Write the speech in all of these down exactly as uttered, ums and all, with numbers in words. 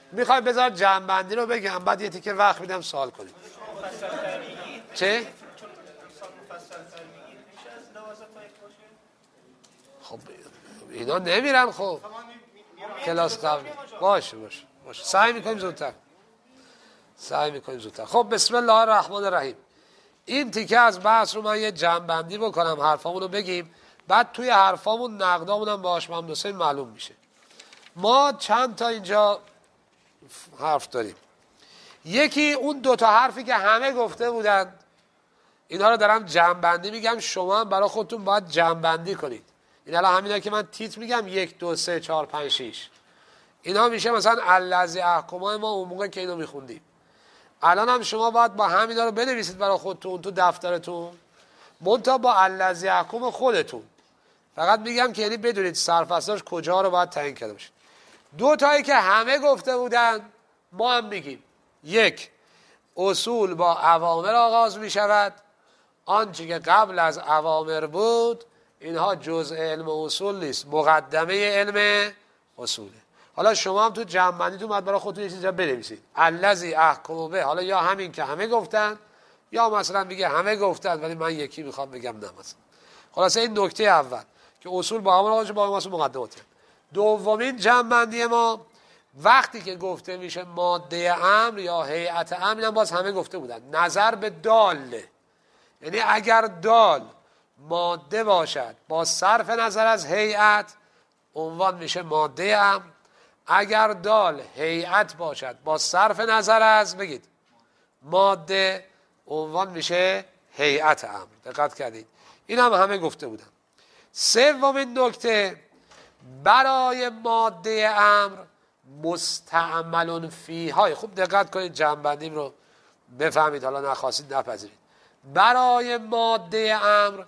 میخوای بذار جمع‌بندی رو بگم بعد یه تیکه وقت میدم سوال کنید. چه؟ خب اینا نمیرن خب کلاس قبل. باشه باشه باشه سعی میکنیم زودتر سعی میکنیم زودتر. خب بسم الله الرحمن الرحیم. این تیکه از بحث رو من یه جمع‌بندی بکنم، حرفامون رو بگیم، بعد توی حرفامون نقدامون هم باهاش محمد حسین معلوم میشه. ما چند تا اینجا حرف داریم. یکی اون دوتا حرفی که همه گفته بودن، اینا رو دارم جمع‌بندی میگم، شما هم برای خودتون باید جمع‌بندی کنید. این الان همینا که من تیتر میگم یک دو سه چهار پنج شیش، اینا میشه مثلا الذی احکما ما اون موقع که اینو میخوندیم. الان هم شما باید با همینا رو بنویسید برای خودتون تو دفترتون، منتها با الذی احکم خودتون. فقط میگم که یعنی بدونید سرفصلش کجا رو باید تعیین کرده باشید. دو تایی که همه گفته بودن ما هم میگیم. یک، اصول با اوامر آغاز میشود، آنچه که قبل از اوامر بود اینها جزء علم اصول نیست، مقدمه علم اصوله. حالا شما هم تو جمع‌بندیتون باید برای خودتون یه چیزی بنویسید. الذی احکم به، حالا یا همین که همه گفتن یا مثلا میگه همه گفتن ولی من یکی میخوام بگم نه مثلا. خلاصه این نکته اول که اصول با اوامر آغاز با اصول مقدماته. دومین جمع‌بندی ما وقتی که گفته میشه ماده امر یا هیئت امر، هم باز همه گفته بودن نظر به داله، یعنی اگر دال ماده باشد با صرف نظر از هیئت عنوان میشه ماده امر، اگر دال هیئت باشد با صرف نظر از بگید ماده عنوان میشه هیئت امر. دقت کردید؟ این هم همه گفته بودن. سومین نکته، برای ماده امر مستعمل فیهای، خوب دقت کنید جمع‌بندیم رو بفهمید، حالا نخواستید نپذیرید. برای ماده امر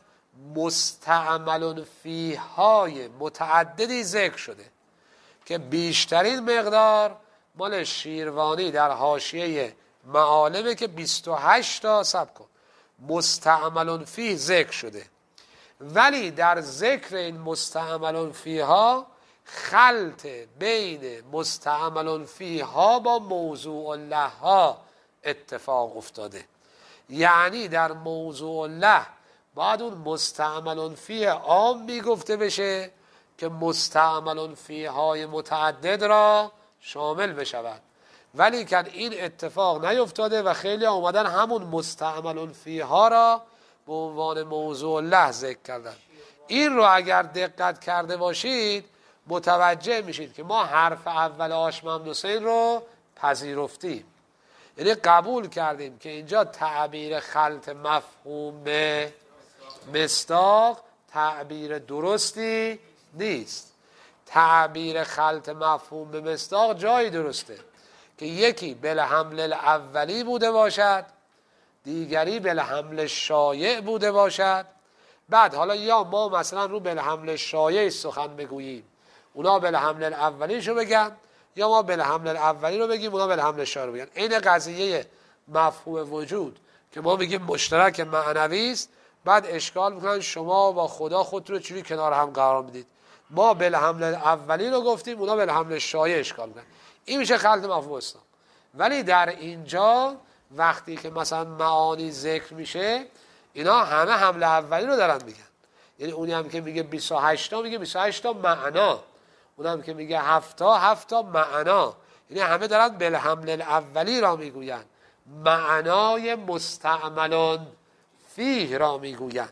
مستعمل فیهای متعددی ذکر شده که بیشترین مقدار مال شیروانی در حاشیه معالمه که بیست و هشت تا سب کن مستعمل فیه ذکر شده، ولی در ذکر این مستعمل فیها خلط بین مستعمل فیها با موضوع له ها اتفاق افتاده. یعنی در موضوع له باید اون مستعمل فیه عام میگفته بشه که مستعمل فیهای متعدد را شامل بشود، ولی که این اتفاق نیفتاده و خیلی آمدن همون مستعمل فیها را به عنوان موضوع له ذکر کردن. این رو اگر دقت کرده باشید متوجه میشید که ما حرف اول آش محمد حسین رو پذیرفتیم، یعنی قبول کردیم که اینجا تعبیر خلط مفهوم به مصداق تعبیر درستی نیست. تعبیر خلط مفهوم به مصداق جایی درسته که یکی بالحمل الاولی بوده باشد، دیگری بالحمل شایع بوده باشد. بعد حالا یا ما مثلا رو بالحمل شایع سخن بگوییم اونا بالحمل الاولیشو بگن، یا ما بالحمل الاولی رو بگیم اونا بالحمل شایع رو بگن. این قضیه مفهوم وجود که ما میگیم مشترک معنوی است، بعد اشکال میکنن شما با خدا خودتون رو چجوری کنار هم قرار میدید. ما بالحمل الاولی رو گفتیم اونا بالحمل شایع اشکال میکنن. این میشه خلط مفهوم اسلام. ولی در اینجا وقتی که مثلا معانی ذکر میشه اینا همه حمل اولی رو دارن میگن، یعنی اونی هم که میگه بیست و هشت تا میگه بیست و هشت تا معنا، اونی هم که میگه هفت تا هفت تا معنا، یعنی همه دارن بالحمل الاولی را میگوین، معنای مستعمل فیه را میگوین،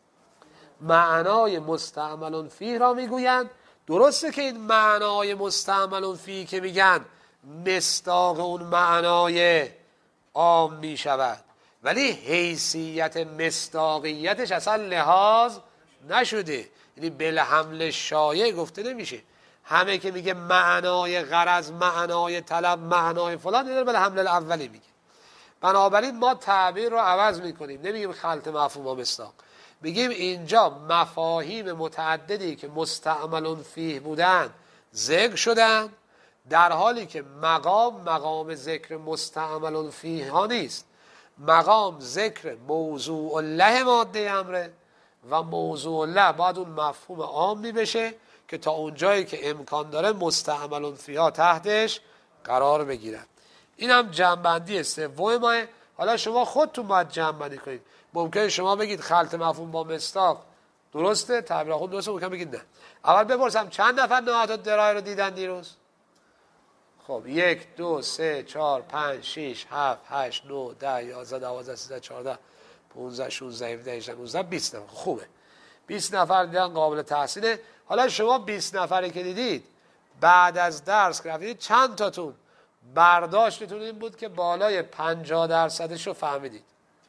معنای مستعمل فیه را میگوین. درسته که این معنای مستعمل فیه که میگن مصداق اون معنای عام میشود، ولی حیثیت مصداقیتش اصلا لحاظ نشده، یعنی بالحمل شایع گفته نمیشه. همه که میگه معنای غرض، معنای طلب، معنای فلان، یعنی بالحمل الاولی میگه. بنابراین ما تعبیر رو عوض میکنیم، نمیگیم خلط مفهوم و مصداق، میگیم اینجا مفاهیم متعددی که مستعمل فیه بودن ذکر شدن، در حالی که مقام مقام ذکر مستعمل فیه ها نیست، مقام ذکر موضوع له ماده امره و موضوع له باید اون مفهوم عامی بشه که تا اونجایی که امکان داره مستعمل فیها تحتش قرار بگیرن. این هم جمع‌بندی سوم ماه. حالا شما خودتون باید جمع‌بندی کنید. ممکنه شما بگید خلط مفهوم با مصداق درسته، تعبیر خود درسته، ممکن بگید نه. اول بپرسم چند نفر نهایت الدرایه رو دیدن دیروز؟ خب یک، دو، سه، چهار، پنج، شش، هفت، هشت، نه، ده، یازده، دوازده، سیزده، چهارده، پانزده، شانزده، هفده، هجده، نوزده، بیست نفر. خوبه. بیست نفر دیدن، قابل تحسینه. حالا شما بیست نفری که دیدید بعد از درس که رفتید چند تاتون برداشتتون این بود که بالای پنجاه درصدش رو فهمیدید؟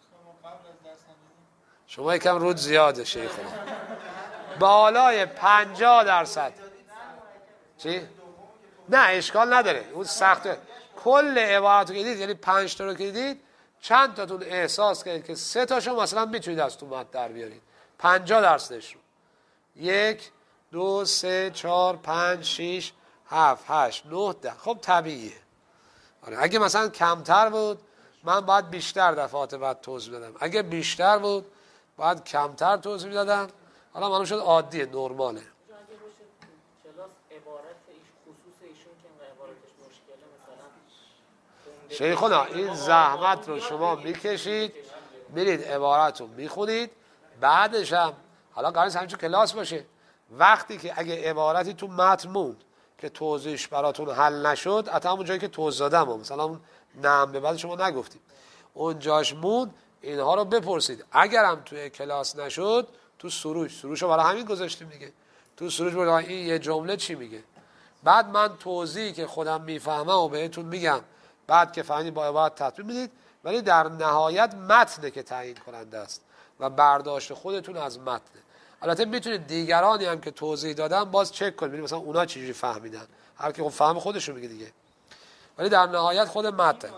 شما یکم رود زیاده شیخ. بالای پنجاه درصد. چی؟ نه اشکال نداره، اون سخته. کل عبارت رو که دیدید، یعنی پنج تا رو که دیدید، چند تاتون احساس کردید که سه تاشو مثلا میتونید از تو متن در بیارید؟ پنجاه درصدش رو. یک، دو، سه، چهار، پنج، شش، هفت، هشت، نه، ده. خب طبیعیه. آره اگه مثلا کمتر بود من باید بیشتر دفعات بعد توضیح بدم. اگه بیشتر بود باید کمتر توضیح میدادم. حالا معلوم شد عادیه، نرماله. شیخونا این زحمت رو شما میکشید، میرید عبارت رو میخونید، بعدش هم حالا قرار نیست همینجور کلاس باشه. وقتی که اگه عبارتی تو متن موند که توضیحش براتون حل نشد، حتی همون جایی که توضیح دادم، مثلا اون نعم به بعد شما نگفتید، اون جاش موند، اینها رو بپرسید. اگرم توی کلاس نشد، تو سروش، سروش رو برای همین گذاشتیم دیگه. تو سروش برای این یه جمله چی میگه، بعد من توضیحی که خودم میفهمم و بهتون میگم، بعد که فهمیدید با عبارت تطبیق میدید. ولی در نهایت متنه که تعیین کننده است و برداشت خودتون از متنه. البته میتونید دیگرانی هم که توضیح دادن باز چک کنید، مثلا اونا چجوری فهمیدن، هر کی خب فهم خودشو میگه دیگه. ولی در نهایت خود متن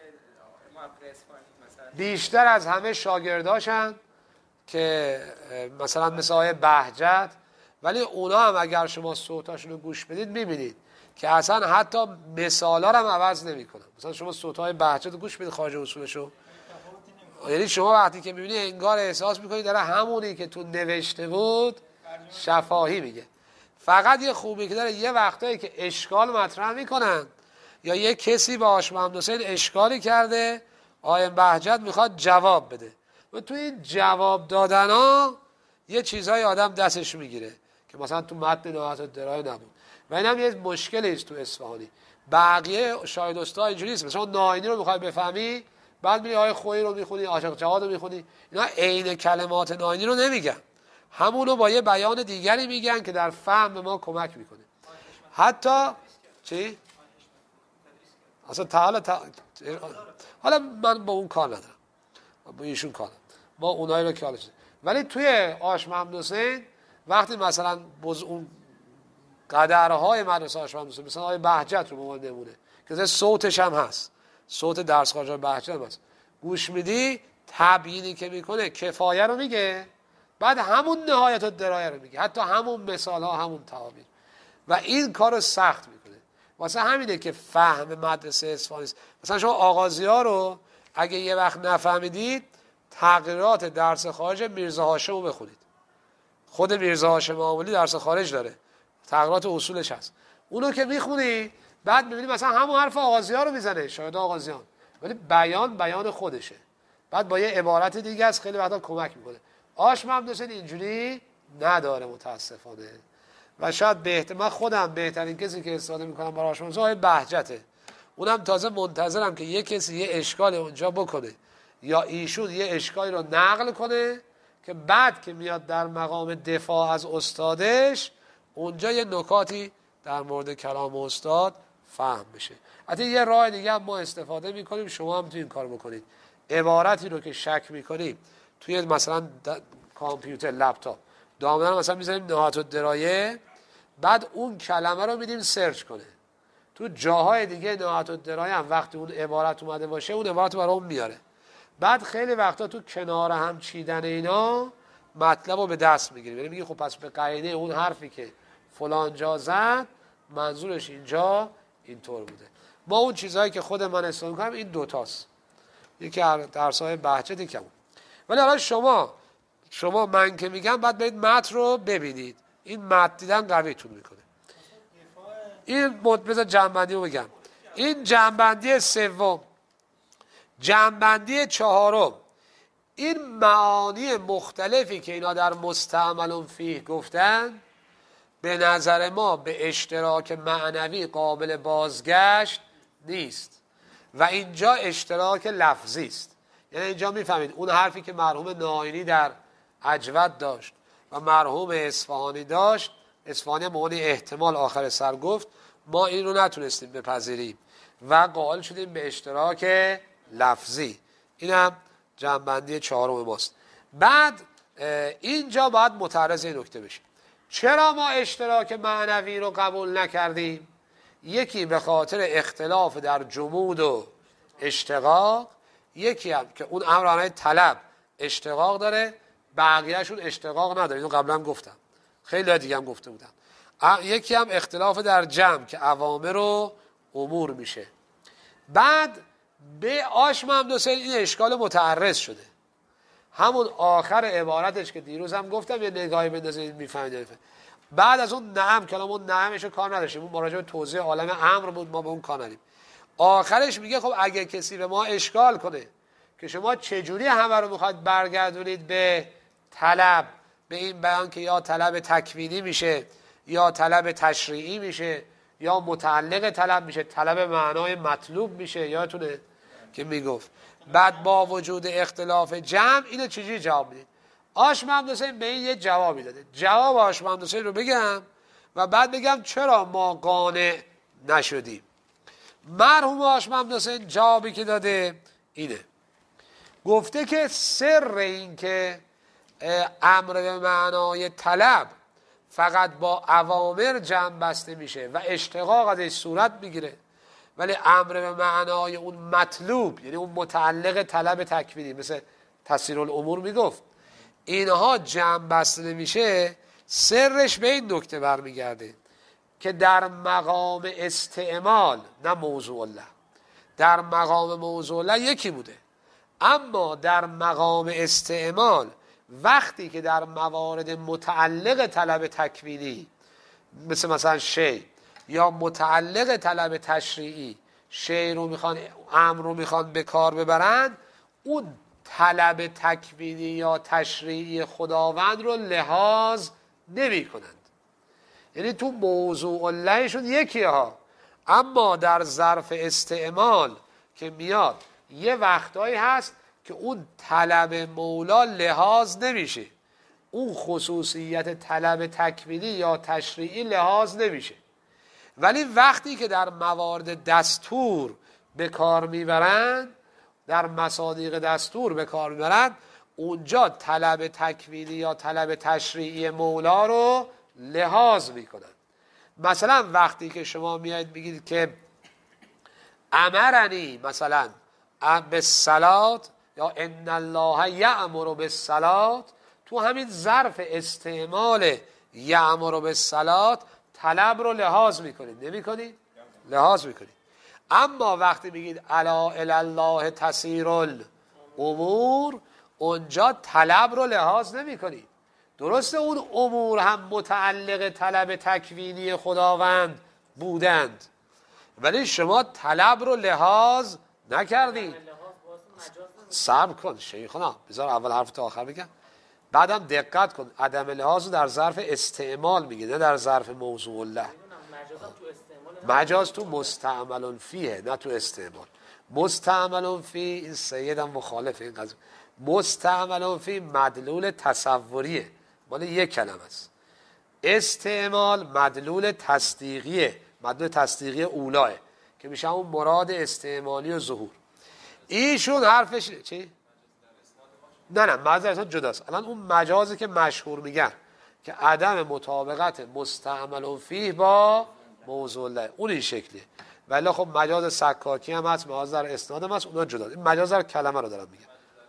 بیشتر از همه شاگرداشن که مثلا مثل آقای بهجت، ولی اونا هم اگر شما صوتاشون رو گوش بدید میبینید که اصلا حتی مثالا رو هم عوض نمیکنن. مثلا شما صوتهای بهجت رو گوش بدید خارج اصولشو، یعنی شما وقتی که میبینی انگار احساس میکنید داره همونی که تو نوشته بود شفاهی میگه. فقط یه خوبی که داره، یه وقتایی که اشکال مطرح میکنن یا یه کسی با آقای محمد حسین اشکالی کرده، آقای بهجت میخواد جواب بده و تو این جواب دادن ها یه چیزهای آدم دستش میگیره که مثلا تو متن نهایت الدرایه نبود. و این هم یه مشکلی است تو اصفهانی. بقیه شاید استا اینجوری نیست. مثلا ناینی رو میخوای بفهمی، بعد میری آیه خویی رو میخونی، عاشق جواد رو میخونی، اینا عین کلمات ناینی رو نمیگن، همونو با یه بیان دیگری میگن که در فهم ما کمک میکنه. حتی چی؟ اصلا تعالی تا... حالا من با اون کار ندارم، با ایشون کار ندارم، ما اونایی رو که حالش. ولی توی آش محمد حسین وقتی مثلا بز اون قدرهای مدرسه آش محمد حسین، مثلا آقای بهجت رو به ما نمونه که صوتش هم هست، صوت درس خارج بهجت هم هست، گوش میدی تبیینی که میکنه کفایه رو میگه، بعد همون نهایت الدرایه رو میگه، حتی همون مثال ها، همون تعابیر، و این کار رو سخت میکنه. واسه همینه که فهم مدرسه اصفهانی است. مثلا شما آغازی ها رو اگه یه وقت نفهمیدید، تغییرات درس خارج میرزا هاشم رو بخونید. خود میرزا هاشم آملی درس خارج داره، تغییرات اصولش هست، اونو که میخونی بعد میبینی مثلا همون حرف آغازی ها رو میزنه، شاید آغازیان، ولی بیان بیان خودشه، بعد با یه عبارت دیگه است خیلی وقتا کمک میکنه. آش محمد حسین اینجوری نداره متاسفانه. و شاید بهتر، من خودم بهترین کسی که استفاده میکنم برای آش محمد حسین بهجته، اونم تازه منتظرم که یه کسی یه اشکال اونجا بکنه یا ایشون یه اشکالی رو نقل کنه که بعد که میاد در مقام دفاع از استادش اونجا یه نکاتی در مورد کلام استاد فهم بشه. حتی یه راه دیگه هم ما استفاده میکنیم، شما هم تو این کار بکنید. عبارتی رو که شک میکنیم توی مثلا کامپیوتر، لپتاپ، دامنه مثلا میذاریم نهایت الدرایه، بعد اون کلمه رو میدیم سرچ کنه. تو جاهای دیگه نهایت الدرایه هم وقتی اون عبارت اومده باشه اون عبارت رو برام میاره. بعد خیلی وقتا تو کنار هم چیدن اینا مطلب رو به دست میگیری، یعنی میگی خب پس به قاعده اون حرفی که فلان جا زد منظورش اینجا اینطور بوده. ما اون چیزهایی که خود من استفاده میکنم این دوتاست، یکی درس‌های بهجت یکم. ولی حالا شما شما من که میگم بعد برید متن رو ببینید، این متن دیدن قویتون میکنه. این بذار جنبندی رو بگم، این جمع‌بندی سوم. جمع‌بندی چهارم، این معانی مختلفی که اینا در مستعمل فیه گفتن به نظر ما به اشتراک معنوی قابل بازگشت نیست و اینجا اشتراک لفظی است. یعنی اینجا میفهمید اون حرفی که مرحوم ناینی در اجود داشت و مرحوم اصفهانی داشت، اصفهانی معنی احتمال آخر سر گفت، ما این رو نتونستیم بپذیریم و قائل شدیم به اشتراک لفظی. اینم جمع‌بندی چهارم ماست. بعد اینجا باید متعرض این نکته بشیم چرا ما اشتراک معنوی رو قبول نکردیم. یکی به خاطر اختلاف در جمود و اشتقاق، یکی هم که اون امرانه طلب اشتقاق داره، بقیهشون اشتقاق نداره. اینو قبلا گفتم، خیلی دیگه هم گفته بودم. یکی هم اختلاف در جمع که اوامر و امور میشه. بعد به آشم هم دوستان این اشکال متعرض شده، همون آخر عبارتش که دیروز هم گفتم یه نگاهی بندازید میفهمید. بعد از اون نعم، کلام اون نعمش رو کار نداشتیم، اون مراجعه توضیح عالم امر بود، ما به اون کار نداریم. آخرش میگه خب اگه کسی به ما اشکال کنه که شما چجوری همه رو میخواید برگردونید به طلب، به این بیان که یا طلب تکوینی میشه یا طلب تشریعی میشه یا متعلق طلب میشه، طلب معنای مطلوب میشه، یادتونه که میگفت. بعد با وجود اختلاف جمع اینو چجوری جواب میدید؟ آشم حسین به این یه جوابی داده. جواب آشم حسین رو بگم و بعد بگم چرا ما قانع نشدیم. مرحوم آشم حسین جوابی که داده اینه، گفته که سر این که امر به معنای طلب فقط با اوامر جمع بسته میشه و اشتقاق ازش صورت میگیره، ولی امر به معنای اون مطلوب یعنی اون متعلق طلب تکوینی مثل تسیر الامور میگفت اینها جمع بسته نمیشه. سرش به این نکته برمیگرده که در مقام استعمال، نه موضوع الله، در مقام موضوع الله یکی بوده، اما در مقام استعمال وقتی که در موارد متعلق طلب تکوینی مثل مثلا شی یا متعلق طلب تشریعی شی رو میخوان، امر رو میخوان به کار ببرن، اون طلب تکوینی یا تشریعی خداوند رو لحاظ نمی کنند. یعنی تو موضوع اللهشون یکی ها، اما در ظرف استعمال که میاد یه وقتایی هست که اون طلب مولا لحاظ نمیشه، اون خصوصیت طلب تکوینی یا تشریعی لحاظ نمیشه. ولی وقتی که در موارد دستور به کار میبرند، در مصادیق دستور به کار میبرند، اونجا طلب تکوینی یا طلب تشریعی مولا رو لحاظ میکنند. مثلا وقتی که شما میاید بگید که امرنی مثلا بالصلات یا ان الله یأمر بالصلات، تو همین ظرف استعمال یأمر بالصلات طلب رو لحاظ میکنید، نمیکنید؟ لحاظ میکنید. اما وقتی میگید الا الی الله تسیر الامور، اونجا طلب رو لحاظ نمیکنید. درسته اون امور هم متعلق طلب تکوینی خداوند بودند، ولی شما طلب رو لحاظ نکردید. صبر کن شیخنا، بذار اول حرف تا آخر بگم، بعدم دقت کن. عدم لحاظ رو در ظرف استعمال میگه، نه در ظرف موضوع الله. مجاز تو مستعمل فیه، نه تو استعمال. مستعمل فی، این سیدم مخالف این قضیه، مستعمل فی مدلول تصوریه، مال یک کلمه است. استعمال مدلول تصدیقیه، مدلول تصدیقی اولاه که میشه اون مراد استعمالی و ظهور. ایشون حرفش چی؟ نه نه مجاز جداست. الان اون مجازی که مشهور میگن که عدم مطابقت مستعمل فیه با موضوع الله، اون این شکلیه. ولی خب مجاز سکاکی هم هست، مجاز در اسناد هم هست، اونها جداست. این مجاز در کلمه رو دارم میگم.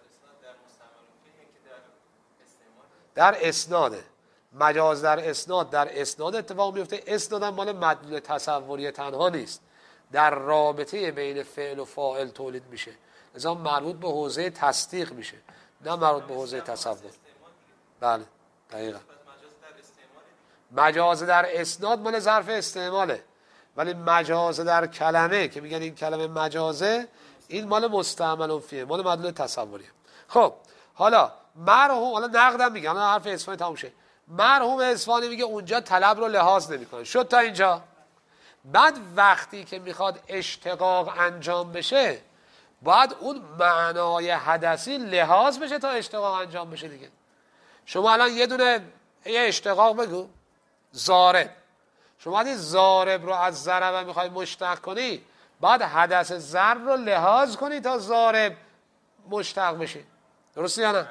در اسناده، مجاز در اسناد در اسناد اتفاق میفته. اسناد هم مال مدلول تصوری تنها نیست، در رابطه بین فعل و فاعل تولید میشه، لذا مربوط به حوزه تصدیق میشه، نه مربوط به حوزه تصور. بله دقیقا. مجاز در اسناد مال ظرف استعماله، ولی مجازه در کلمه که میگن این کلمه مجازه، این مال مستعمل فیه، مال مدلول تصوریه. خب حالا مرحوم، حالا نقدم میگه، حالا حرف اصفهانی تموم شه. مرحوم اصفهانی میگه اونجا طلب رو لحاظ نمیکنه. شد تا اینجا؟ بعد وقتی که میخواد اشتقاق انجام بشه، باید اون معنای حدثی لحاظ بشه تا اشتقاق انجام بشه دیگه. شما الان یه دونه یه اشتقاق بگو، ضارب. شما این ضارب رو از ضرب میخوای مشتق کنی، بعد حدث ضرب رو لحاظ کنی تا ضارب مشتق بشه. درسته یا نه؟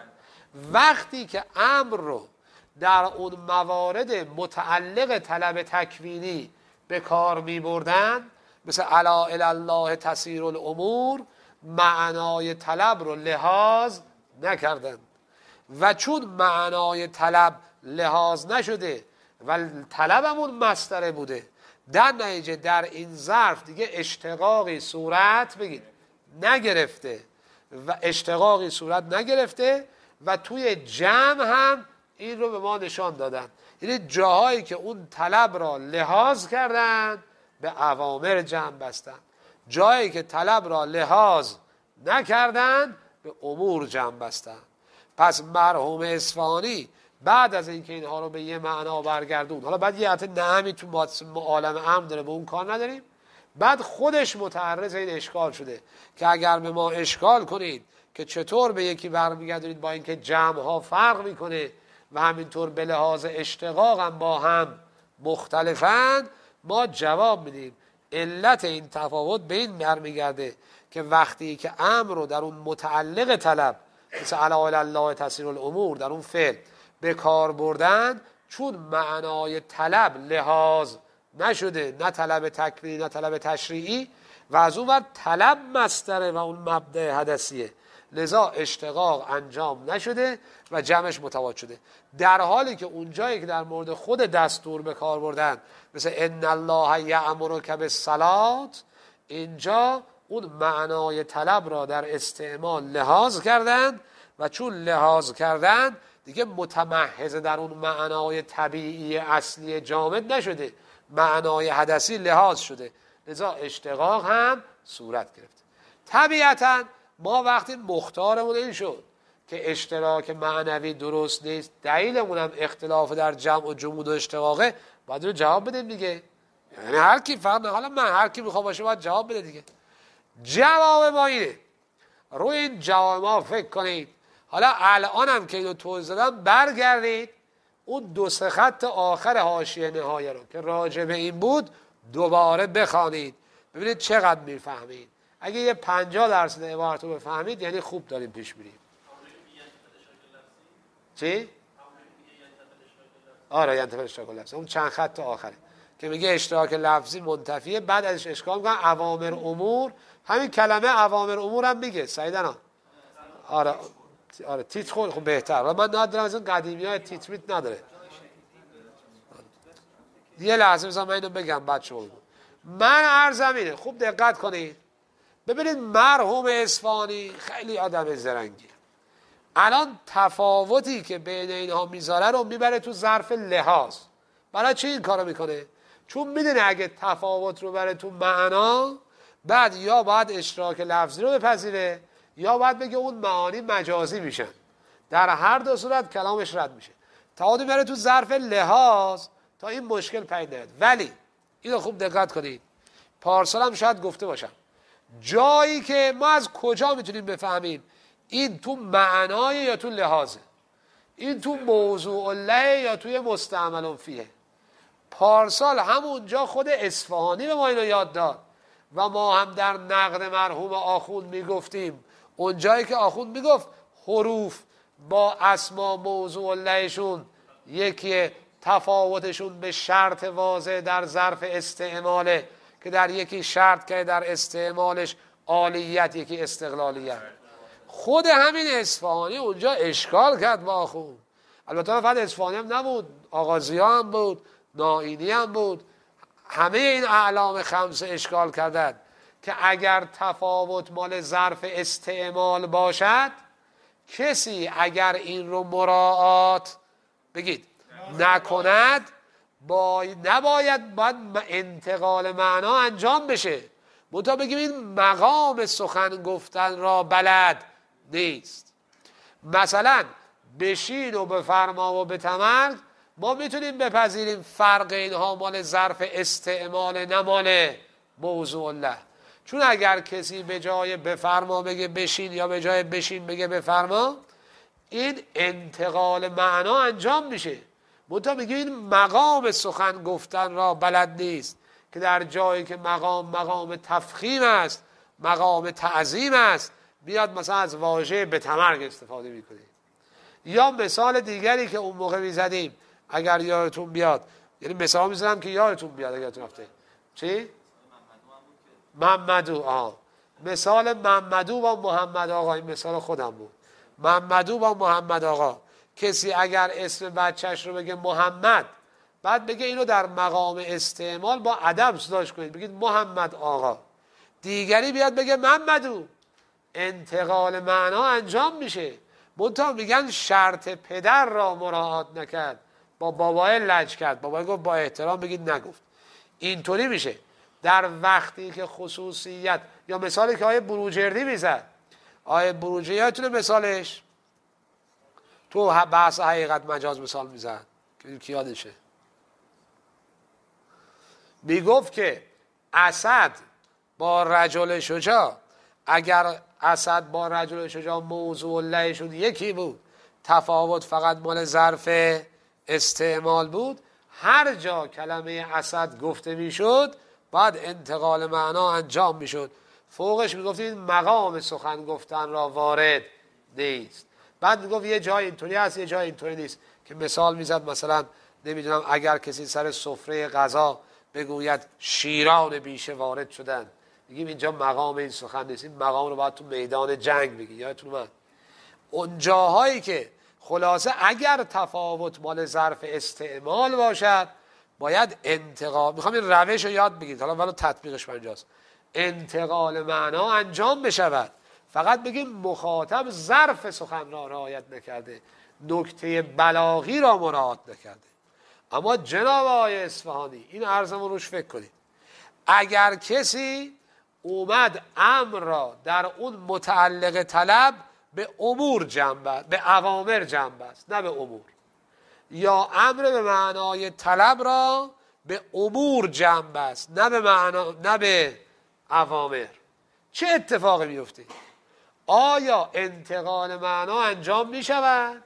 وقتی که امر رو در اون موارد متعلق طلب تکوینی به کار می بردن، مثل الا الی الله تسیر الامور، معنای طلب رو لحاظ نکردن و چون معنای طلب لحاظ نشده و طلبمون مصدره بوده، در نتیجه در این ظرف دیگه اشتقاقی صورت بگید نگرفته و اشتقاقی صورت نگرفته و توی جمع هم این رو به ما نشان دادن. یعنی جاهایی که اون طلب را لحاظ کردن به اوامر جمع بستن، جایی که طلب را لحاظ نکردن به امور جمع بستن. پس مرحوم اصفهانی بعد از اینکه اینها رو به یه معنا برگردون، حالا بعد یه حتی نهمی تو عالم امر داره، به اون کار نداریم، بعد خودش متعرض این اشکال شده که اگر به ما اشکال کنید که چطور به یکی برمیگردونید با اینکه جمع ها فرق میکنه و همینطور به لحاظ اشتقاق هم با هم مختلفند، ما جواب میدیم علت این تفاوت به این برمیگرده که وقتی که امر رو در اون متعلق طلب مثل الا الی الله تسیر الامور در اون فعل به کار بردن، چون معنای طلب لحاظ نشده، نه طلب تکوینی نه طلب تشریعی، و از اون ور طلب مصدره و اون مبدأ حدثیه، لذا اشتقاق انجام نشده و جمعش متوات شده. در حالی که اونجایی که در مورد خود دستور به کار بردن مثل ان الله یأمرک بالصلاة، اینجا اون معنای طلب را در استعمال لحاظ کردن و چون لحاظ کردن دیگه متمحض در اون معنای طبیعی اصلی جامد نشده، معنای حدثی لحاظ شده، لذا اشتقاق هم صورت گرفت. طبیعتاً ما وقتی مختارمون این شد که اشتراک معنوی درست نیست، دلیلمون هم اختلاف در جمع و جمود و اشتقاقه، باید رو جواب بدیم دیگه. یعنی هر کی فقط حالا من هر کی میخوام باشه باید جواب بده دیگه. جواب ما اینه، روی این جواب ما فکر کنید. حالا الان هم که اینو توضیح دادم برگردید اون دو سه خط آخر حاشیه نهایه رو که راجع به این بود دوباره بخوانید، ببینید چقدر میفهمید. اگه یه پنجاه درصد عبارت رو بفهمید یعنی خوب داریم پیش میریم. چی؟ آره ینتفع اشتراک لفظی، اون چند خط آخره که میگه اشتراک لفظی منتفیه، بعد ازش اشکال میکنن اوامر امور. همین کلمه اوامر امور هم میگه سعیدنا. آره آره تیتر خود خب بهتر. من ندارم از اون قدیمی های تیتر میت نداره. یه لحظه بذار من اینو بگم بعد شما بگم. من عرضم اینه، خوب دقت کنید ببینید. مرحوم اصفهانی خیلی آدم زرنگی، الان تفاوتی که بین اینها میذاره رو میبره تو ظرف لحاظ. برای چی این کارو میکنه؟ چون میدونه اگه تفاوت رو بره تو معنا، بعد یا باید اشتراک لفظی رو بپذیره یا باید بگه اون معانی مجازی میشن. در هر دو صورت کلامش رد میشه. تعادل بره تو ظرف لحاظ تا این مشکل پیدا نیاد. ولی اینو خوب دقت کنید، پارسال هم شاید گفته باشم، جایی که ما از کجا میتونیم بفهمیم این تو معنای یا تو لحاظه، این تو موضوع الله یا توی مستعمل فیه. پارسال همونجا خود اصفهانی به ما اینو یاد داد و ما هم در نقد مرحوم آخوند میگفتیم، اون جایی که آخوند میگفت حروف با اسما موضوع اللهشون یکی، تفاوتشون به شرط واضح در ظرف استعماله که در یکی شرط که در استعمالش عالیت یکی استقلالیت. خود همین اصفهانی اونجا اشکال کرد با آخوند. البته فقط اصفهانی هم نبود، آغازی هم بود، نائینی هم بود، همه این اعلام خمسه اشکال کردند که اگر تفاوت مال ظرف استعمال باشد، کسی اگر این رو مراعات بگید نکند، با... نباید باید انتقال معنا انجام بشه، منتها بگیم این مقام سخن گفتن را بلد نیست. مثلا بشین و بفرما و بتمرگ، ما میتونیم بپذیریم فرق اینها مال ظرف استعمال نه مال موضوع الله. چون اگر کسی به جای بفرما بگه بشین یا به جای بشین بگه بفرما، این انتقال معنا انجام میشه، منتها میگه این مقام سخن گفتن را بلد نیست، که در جایی که مقام مقام تفخیم است، مقام تعظیم است، بیاد مثلا از واژه بتمرگ استفاده میکنه. یا مثال دیگری که اون موقع میزدیم اگر یادتون بیاد، یعنی مثال میزنم که یادتون بیاد اگر یادتون رفته، چی؟ محمدو. آه مثال محمدو با محمد آقا، این مثال خودم بود. محمدو با محمد آقا، کسی اگر اسم بچهش رو بگه محمد، بعد بگه اینو در مقام استعمال با ادب صداش کنید، بگید محمد آقا. دیگری بیاد بگه محمدو، انتقال معنا انجام میشه، منتها میگن شرط پدر را مراعات نکرد، با بابای لج کرد، بابای گفت با احترام، بگید نگفت. اینطوری میشه در وقتی که خصوصیت، یا مثالی که آیه بروجردی میزد، آیه بروجردی یادتونه مثالش تو بحث حقیقت مجاز مثال میزد که کی یادشه، میگفت که اسد با رجل شجاع، اگر اسد با رجل شجاع موضوع اللهشون یکی بود، تفاوت فقط مال ظرف استعمال بود، هر جا کلمه اسد گفته میشد بعد انتقال معنا انجام میشد. فوقش میگفتید مقام سخن گفتن را وارد نیست. بعد میگفت یه جای اینطوری هست یه جای اینطوری نیست، که مثال میزد مثلا نمیدونم اگر کسی سر سفره غذا بگوید شیران بیشه وارد شدن، میگیم اینجا مقام این سخن نیست، این مقام رو باید تو میدان جنگ بگی. یادتون من اون جاهایی که خلاصه اگر تفاوت مال ظرف استعمال باشد باید انتقال، میخوام این روش رو یاد بگید، حالا ولو تطبیقش منجاست، انتقال معنا انجام بشود. فقط بگیم مخاطب ظرف سخن را رعایت نکرده، نکته بلاغی را مراعات نکرده. اما جناب آقای اصفهانی این عرضمون روش فکر کنید، اگر کسی اومد امر را در اون متعلق طلب به امور جنبه، به اوامر جنبه است نه به امور، یا امر به معنای طلب را به امور جنبه است نه به معنا، نه به اوامر، چه اتفاقی میفته؟ آیا انتقال معنا انجام می شود؟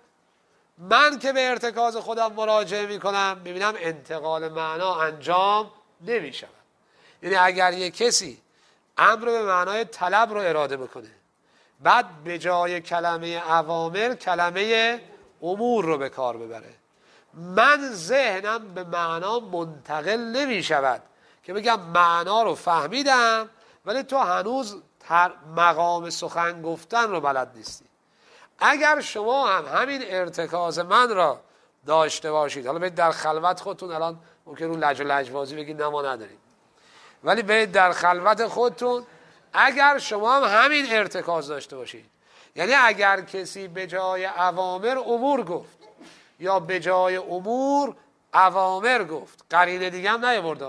من که به ارتکاز خودم مراجعه می کنم ببینم انتقال معنا انجام نمی شود. یعنی اگر یک کسی امر به معنای طلب رو اراده بکنه، بعد به جای کلمه اوامر کلمه امور رو به کار ببره، من ذهنم به معنا منتقل نمی شود که بگم معنا رو فهمیدم ولی تو هنوز مقام سخن گفتن رو بلد نیستی. اگر شما هم همین ارتکاز من را داشته باشید، حالا برید در خلوت خودتون، الان ممکن رو لج و لجبازی بگید نه ما نداریم، ولی برید در خلوت خودتون، اگر شما هم همین ارتکاز داشته باشید، یعنی اگر کسی به جای اوامر امور گفت یا به جای امور اوامر گفت، قرینه دیگه هم نیاورد.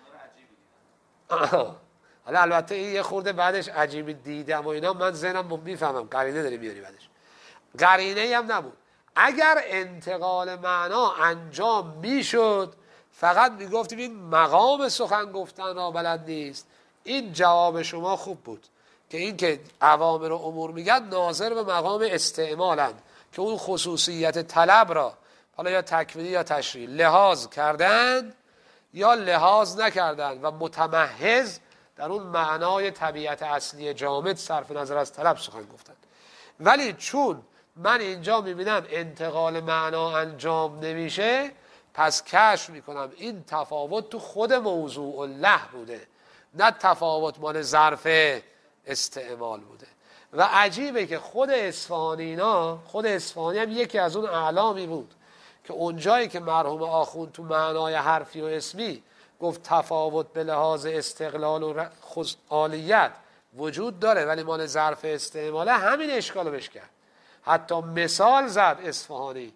حالا البته این یه خورده بعدش عجیبی دیدم و اینا، من ذهنم میفهمم قرینه داری میاری بعدش، قرینه هم نبود. اگر انتقال معنا انجام میشد فقط میگفتیم این مقام سخن گفتن را بلد نیست. این جواب شما خوب بود که این که اوامر و امور میگن ناظر به مقام استعمالند که اون خصوصیت طلب را حالا یا تکوینی یا تشریعی لحاظ کردند یا لحاظ نکردند و متمحض در اون معنای طبیعت اصلی جامد صرف نظر از طلب سخن گفتند. ولی چون من اینجا میبینم انتقال معنا انجام نمیشه، پس کشف میکنم این تفاوت تو خود موضوع الله بوده، نه تفاوت مال ظرف استعمال بوده. و عجیبه که خود اصفهانی اینا، خود اصفهانی هم یکی از اون اعلامی بود که اونجایی که مرحوم آخوند تو معنای حرفی و اسمی گفت تفاوت به لحاظ استقلال و عالیت وجود داره ولی مال ظرف استعماله، همین اشکالو بهش کرد. حتی مثال زد اصفهانی،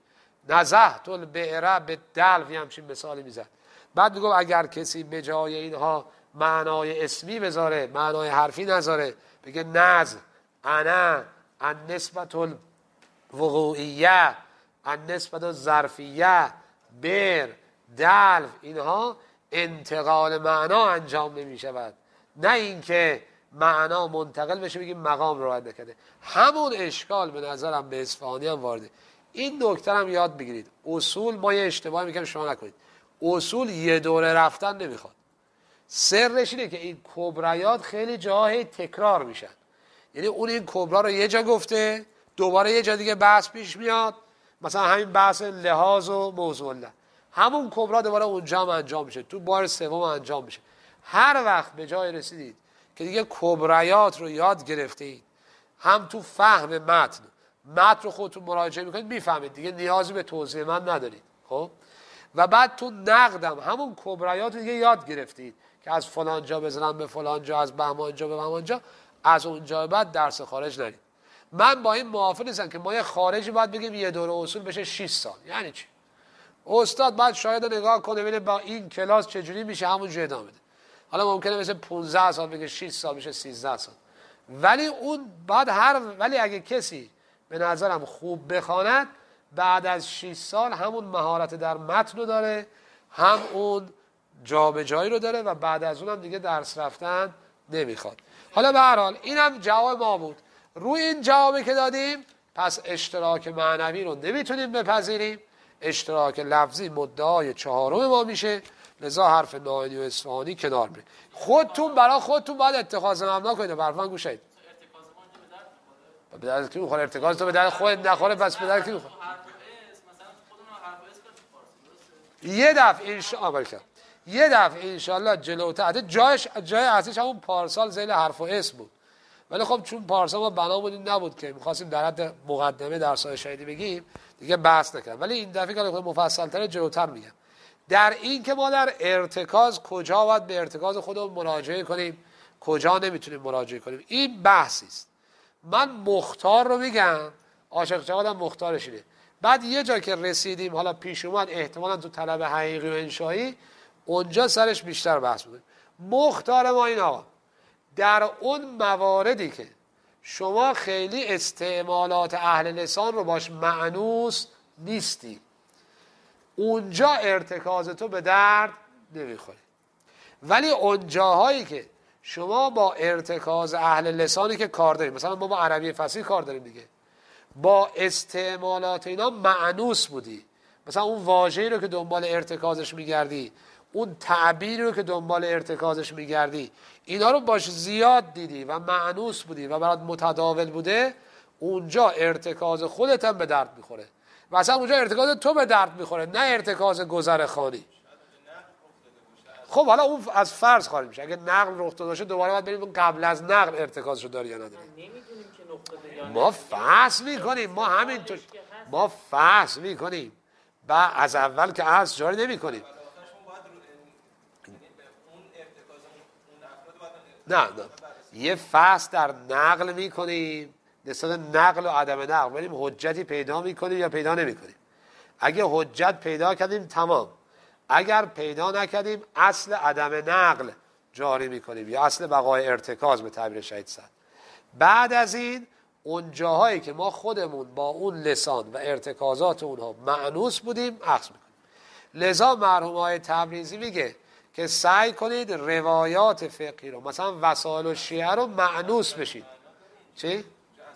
نزهت البئر به دلو، همچین مثالی میزد. بعد میگم اگر کسی به جای اینها معنای اسمی بذاره، معنای حرفی نذاره، بگه نز، انا، النسبت الوقوعیه، النسبت الظرفیه، بر، دلو، اینها انتقال معنا انجام نمی شود، نه اینکه معنا منتقل بشه بگیم مقام رعایت نکرده. همون اشکال به نظرم به اصفهانی هم وارده. این نکته هم یاد بگیرید. اصول ما یه اشتباهی میکنیم، شما نکنید. اصول یه دوره رفتن نمیخواد. سرش اینه که این کبریات خیلی جاهای تکرار میشن. یعنی اون این کبرا رو یه جا گفته، دوباره یه جا دیگه بحث پیش میاد، مثلا همین بحث لحاظ و موضوع الله، همون کبرا دوباره اونجا هم انجام میشه، تو بار سوم انجام میشه. هر وقت به جای رسیدید که دیگه کبریات رو یاد گرفتید، هم تو فهم متن متن رو خودتون مراجعه میکنید میفهمید، دیگه نیازی به توضیح من ندارید. خب و بعد تو نقدم همون کبریات رو دیگه یاد گرفتید که از فلان جا بزنم به فلان جا، از بهمان جا به بهمان جا، از اونجا بعد درس خارج نرید. من با این موافق نیستم که ما یه خارجی باید بگیم یه دوره اصول بشه شش سال. یعنی چی؟ استاد بعد شاید نگاه کنه ببینه با این کلاس چجوری میشه، همونجوری ادامه بده. حالا ممکنه مثلا پانزده سال بگه شش سال میشه سیزده سال. ولی اون بعد هر ولی اگه کسی به نظرم خوب بخواند، بعد از شش سال همون مهارت در متن رو داره، هم اون جابجایی رو داره و بعد از اونم دیگه درس رفتن نمیخواد. حالا به هر حال اینم جواب ما بود. روی این جوابی که دادیم پس اشتراک معنوی رو نمیتونیم بپذیریم، اشتراک لفظی مدعای چهارم ما میشه، لذا حرف ناینی و اصفهانی کنار برید. خودتون برای خودتون باید اتخاذ مبنا کنید. برفان گوشید به درد کی میخوره؟ ارتکاز تو به درد خودت نخوره پس به درد کی میخوره؟ یه دفعه انشاءالله یه دفعه انشاءالله جلوتر جایش جای اصلیش همون پارسال ذیل حرف و اسم بود، ولی خب چون پارسال ما بنامون نبود که می‌خواستیم در حد مقدمه درس‌های شهیدی بگیم دیگه بحث نکردم، ولی این دفعه که مفصل‌تر جلوتر میگم در این که ما در ارتکاز کجا باید به ارتکاز خودمون مراجعه کنیم، کجا نمیتونیم مراجعه کنیم. این بحثی است. من مختار رو میگم، عاشق جواد هم مختارش اینه. بعد یه جا که رسیدیم حالا پیش اومد احتمالاً تو طلب حقیقی و انشایی، اونجا سرش بیشتر بحث بودیم. مختار ما این آقا در اون مواردی که شما خیلی استعمالات اهل لسان رو باش معنوس نیستی، اونجا ارتکاز تو به درد نمیخوره. ولی اون جاهایی که شما با ارتکاز اهل لسانی که کار داریم، مثلا ما با عربی فصیح کار داریم دیگه، با استعمالات اینا معنوس بودی، مثلا اون واژه‌ای رو که دنبال ارتکازش میگردی، اون تعبیری رو که دنبال ارتکازش میگردی، اینا رو باش زیاد دیدی و معنوس بودی و برات متداول بوده، اونجا ارتکاز خودت هم به درد میخوره. و اصلا اونجا ارتکاز تو به درد میخوره، نه ارتکاز گذر خانی. خب حالا اون از فرض خارج میشه. اگه نقل رخ داده باشه دوباره باید بریم قبل از نقل ارتکازشو داری یا نداری. ما فحص میکنیم، ما همینطور ما فحص میکنیم و از اول که از جاری نمیکنیم. نه نه یه فحص در نقل میکنیم، نسبت نقل و عدم نقل بریم حجتی پیدا میکنیم یا پیدا نمیکنیم. اگه حجت پیدا کردیم تمام، اگر پیدا نکردیم اصل عدم نقل جاری میکنیم یا اصل بقای ارتکاز به تعبیر شهید صد. بعد از این اون جاهایی که ما خودمون با اون لسان و ارتکازات اونها معنوس بودیم اخذ میکنیم. لذا مرحوم های تبریزی میگه که سعی کنید روایات فقهی رو مثلا وسائل و شیعه رو معنوس بشید. چی؟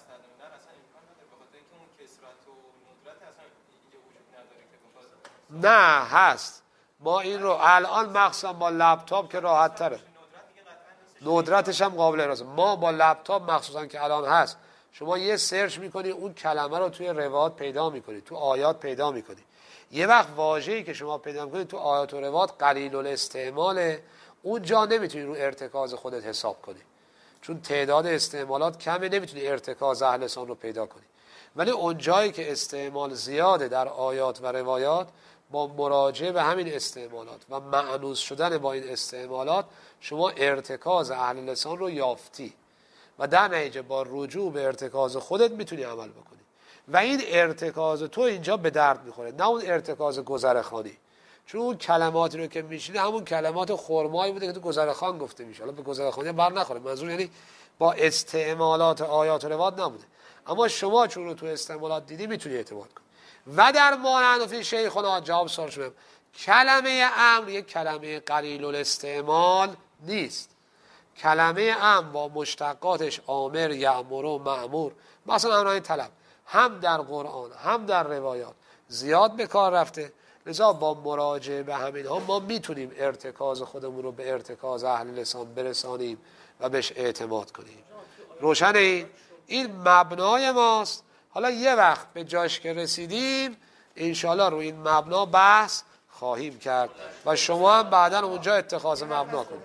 نه هست. ما این رو الان مخصوصا با لپتاپ که راحت تره، ندرتش هم قابل ارائه. ما با لپتاپ مخصوصا که الان هست، شما یه سرچ میکنی اون کلمه رو توی روایات پیدا میکنی، تو آیات پیدا میکنی. یه وقت واژه‌ای که شما پیدا میکنی تو آیات و روایات قلیل الاستعماله، اونجا نمیتونی رو ارتکاز خودت حساب کنی، چون تعداد استعمالات کمه، نمیتونی ارتکاز اهل لسان رو پیدا کنی. ولی اون جایی که استعمال زیاده در آیات و روایات، با مراجعه به همین استعمالات و معنوس شدن با این استعمالات شما ارتکاز اهل لسان رو یافتی و در نتیجه با رجوع به ارتکاز خودت میتونی عمل بکنی. و این ارتکاز تو اینجا به درد میخوره، نه اون ارتکاز گذرخوانی. چون اون کلماتی رو که میشینه همون کلمات خرمایی بوده که تو گذرخوان گفته میشه. حالا به گذرخوانی بر نخوره، منظور یعنی با استعمالات آیات و روایات نبوده. اما شما چون رو تو استعمالات دیدی میتونی اعتماد کنی. و در مانند فی شیخنا جواب سوال شدم، کلمه امر یک کلمه قلیل الاستعمال نیست. کلمه امر با مشتقاتش آمر، یأمر و مأمور، مثلا امرای طلب، هم در قرآن هم در روایات زیاد به کار رفته. لذا با مراجعه به همین ها ما میتونیم ارتکاز خودمون رو به ارتکاز اهل لسان برسانیم و بهش اعتماد کنیم. روشنه این؟ این مبنای ماست. حالا یه وقت به جاش که رسیدیم انشالله رو این مبنا بحث خواهیم کرد و شما هم بعدا اونجا اتخاذ مبنا کنید.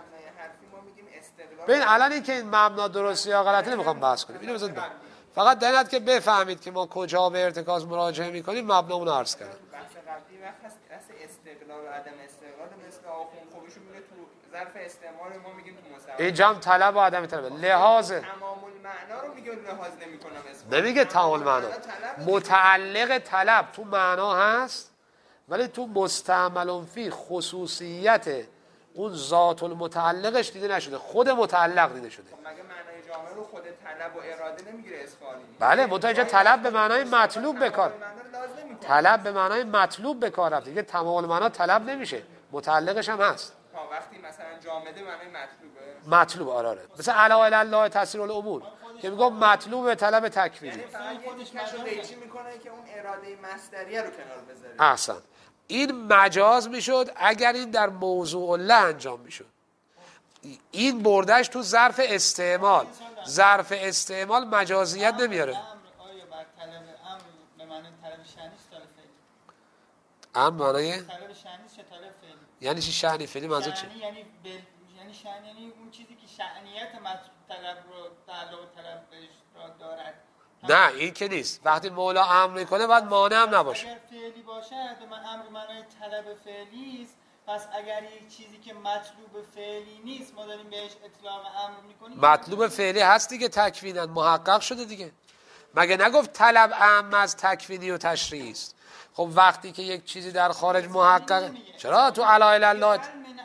ببین الان این که این مبنا درستی یا غلطی نمیخوام بحث کنیم، اینو بزنید فقط دلیل که بفهمید که ما کجا به ارتکاز مراجعه میکنیم مبنامون رو عرض کردم. بحث قبلی وقت هست استقلال و عدم استقلال مثل آخون خوبشون میگه تو ظرف استعمال ما میگیم تو مصور. اینجا هم طلب و عدم طلب لحاظ تمام المعنا رو میگه لحاظ نمیکنم اسم. نمیگه تمام المعنا. متعلق طلب تو معنا هست ولی تو مستعمل فی خصوصیت اون ذات المتعلقش دیده نشده، خود متعلق دیده شده. مگه معنای جامع رو خود طلب و اراده نمیگیره اسفالی؟ بله متوجه طلب به معنای مطلوب به کار. طلب به معنای مطلوب به کار رفته. دیگه تمام المعنا طلب نمیشه، متعلقش هم هست. وقتی مثلا جامده معنای مطلوبه. مطلوب آره آره. مثل علا الی الله تسیر الامور که میگم مطلوب طلب تکوینی. یعنی فقط خودش کشو قیچی میکنه که اون اراده مصدریه رو کنار بذاره. احسن. این مجاز میشد اگر این در موضوع الله انجام میشد. این بردش تو ظرف استعمال. ظرف استعمال مجازیت نمیاره. امر معنی طلب شأنی چه طلب فعلی؟ یعنی چی شأنی فعلی منظور چی؟ یعنی یعنی بل... یعنی شأن یعنی اون چیزی که شأنیت طلب رو تعلق طلب بهش را دارد. نه این که نیست. وقتی مولا امر میکنه باید مانع هم نباشه. اگر فعلی باشد و من امر معنای طلب فعلی است، پس اگر یک چیزی که مطلوب فعلی نیست ما داریم بهش اطلاق امر میکنیم. مطلوب فعلی هست دیگه، تکوینا محقق شده دیگه. مگه نگفت طلب اهم از تکوینی و تشریعی است؟ خب وقتی که یک چیزی در خارج محقق، چرا تو علا الی الله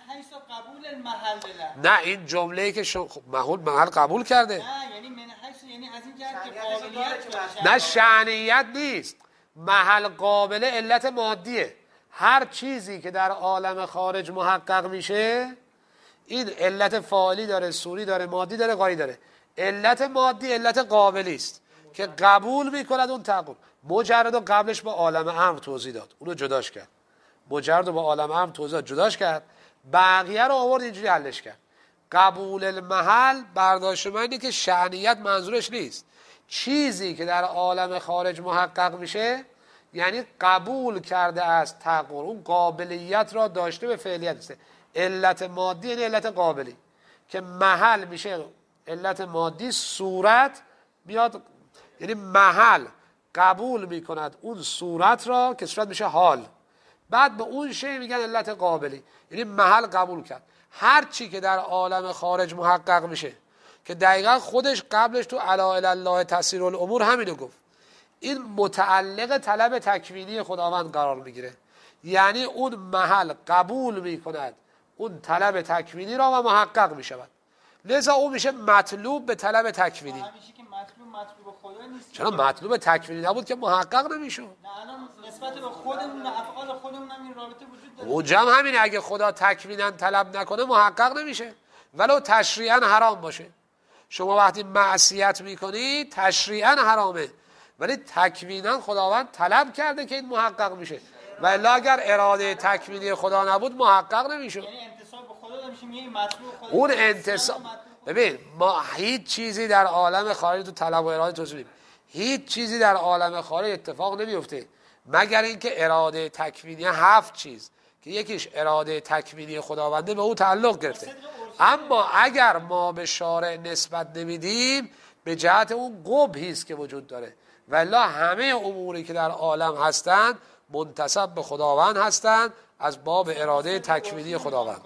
قبول المحل نه این جمله‌ای که شو خب محل محل قبول کرده. نه یعنی من حیث یعنی از این جهت که قابلیت نه شأنیت نیست، محل قابل علت مادیه. هر چیزی که در عالم خارج محقق میشه این علت فاعلی داره، صوری داره، مادی داره، غایی داره. علت مادی علت قابلی است که قبول میکند اون تعقل. مجرد و قبلش با عالم امر توضیح داد، اونو جداش کرد. مجرد و با عالم امر توضیح داد جداش کرد، بقیه رو آورد اینجوری حلش کرد. قبول المحل برداشت من اینه که شأنیت منظورش نیست. چیزی که در عالم خارج محقق میشه یعنی قبول کرده از تعقل، اون قابلیت را داشته به فعلیت است. علت مادی یعنی علت قابلی که محل میشه علت مادی، صورت میاد یعنی محل قبول میکند اون صورت را که صورت میشه حال، بعد به اون شی میگن علت قابلی، یعنی محل قبول کرد. هر چی که در عالم خارج محقق میشه که دقیقا خودش قبلش تو علا الی الله تسیر الامور همینو گفت، این متعلق طلب تکوینی خداوند قرار میگیره. یعنی اون محل قبول میکند اون طلب تکوینی را و محقق میشود، لذا اون میشه مطلوب به طلب تکوینی. همیشه که مطلوب مطلوب خدا نیست. چرا مطلوب تکوینی نبود که محقق نمیشه؟ نه الان نسبت به خودمون و افعال خودمون هم این رابطه وجود داره. اونجا هم همینه، اگه خدا تکوینا طلب نکنه محقق نمیشه ولو تشریعا حرام باشه. شما وقتی معصیت میکنی تشریعا حرامه ولی تکوینا خداوند طلب کرده که این محقق میشه، و الا اگر اراده تکوینی خدا نبود محقق نمیشه. یعنی انتصاب به خدا نمیشه، میگه مطلوب خدا. اون انتصاب ببین ما هیچ چیزی در عالم خارج تو طلب و اراده توضیح، هیچ چیزی در عالم خارج اتفاق نمیفته مگر اینکه اراده تکوینی هفت چیز که یکیش اراده تکوینی خداونده به او تعلق گرفته. اما اگر ما به شارع نسبت نمیدیم به جهت اون قبحی است که وجود داره، والا همه اموری که در عالم هستند منتسب به خداوند هستند از باب اراده تکوینی خداوند.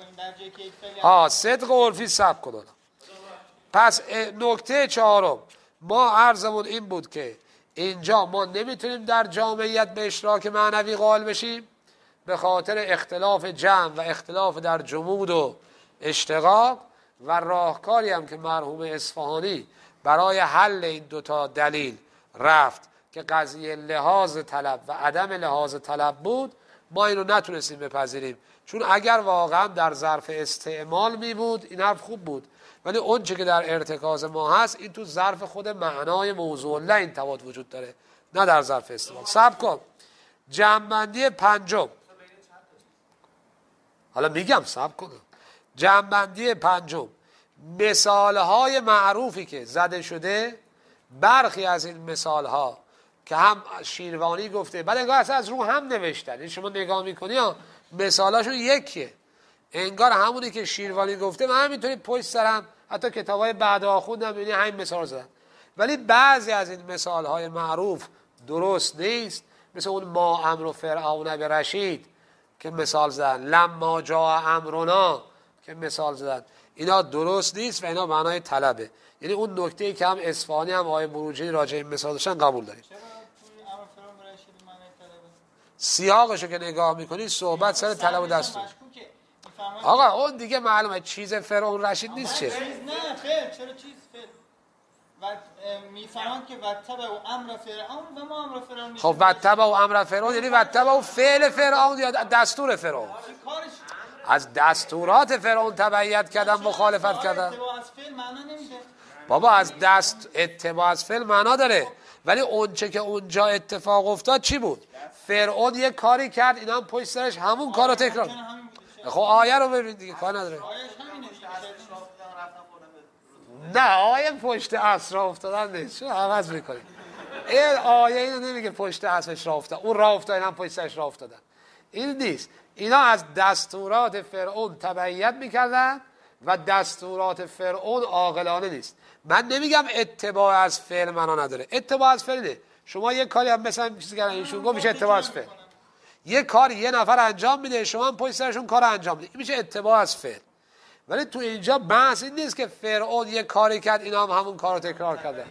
ها صدق و عرفی سب کنن. پس نکته چهارم ما عرضمون این بود که اینجا ما نمیتونیم در جامعیت به اشتراک معنوی قائل بشیم به خاطر اختلاف جمع و اختلاف در جمود و اشتقاق و راهکاری هم که مرحوم اصفهانی برای حل این دوتا دلیل رفت که قضیه لحاظ طلب و عدم لحاظ طلب بود، ما اینو نتونستیم بپذیریم. چون اگر واقعا در ظرف استعمال می بود این حرف خوب بود، ولی اون چه که در ارتکاز ما هست این تو ظرف خود معنای موضوع الله این تفاوت وجود داره، نه در ظرف استعمال. صبر کن. جمع‌بندی پنجم، حالا میگم صبر کن. جمع‌بندی پنجم، مثالهای معروفی که زده شده، برخی از این مثالها که هم شیروانی گفته بعد انگار اصلا از رو هم نوشتن، این شما نگاه میکنی ها مثالاشون یکیه، انگار همونی که شیروانی گفته من همینطوری پشت سرم حتی کتابای بعد آخوندم ببینی همین مثال زدن. ولی بعضی از این مثالهای معروف درست نیست، مثل اون ما امر فرعون به رشید که مثال زدن، لما جاء امرنا که مثال زدن، اینا درست نیست و اینا معنای طلبه. یعنی اون نکته‌ای که هم اصفهانی هم آقای بروجردی راجع این مثال داشتن قبول داریم. سیاقشو که نگاه میکنی صحبت سر طلب و دستور. آقا اون دیگه معلومه چیز فرعون رشید نیست. چه؟ چیز نه خیر، چرا چیز فعل و میفهمن که وتبع و امر فرعون و ما امر فرعون. خب وتبع و امر فرعون یعنی وتبع و فعل فرعون یا دستور فرعون؟ از دستورات فرعون تبعیت کردن، مخالفت کردن. اتباع از فعل معنا نمیده بابا، از دست اتباع از فعل معنا داره، ولی اون چه که اونجا اتفاق افتاد چی بود؟ فرعون یه کاری کرد، اینا هم پشت سرش همون کارو تکرار. خب آیه رو ببین دیگه، کار نداره. نه آیه پشت عصر افتادن نیست، چون عوض میکنی. این آیه اینو نمیگه پشت عصرش راه افتاد، اون راه افتاد اینا هم پشت سرش راه افتادن، این نیست. اینا از دستورات فرعون تبعیت میکردن و دستورات فرعون عاقلانه نیست. من نمیگم اتباع از فعل معنا نداره، اتباع از فعل نه. شما یه کاری هم مثلا چیزی که ایشون گفت میشه اتباع از فعل، یه کاری یه نفر انجام میده شما هم پشت سرشون کار انجام میده، این میشه اتباع از فعل. ولی تو اینجا بحث این نیست که فرعون یه کاری کرد اینا هم همون کارو تکرار کردن.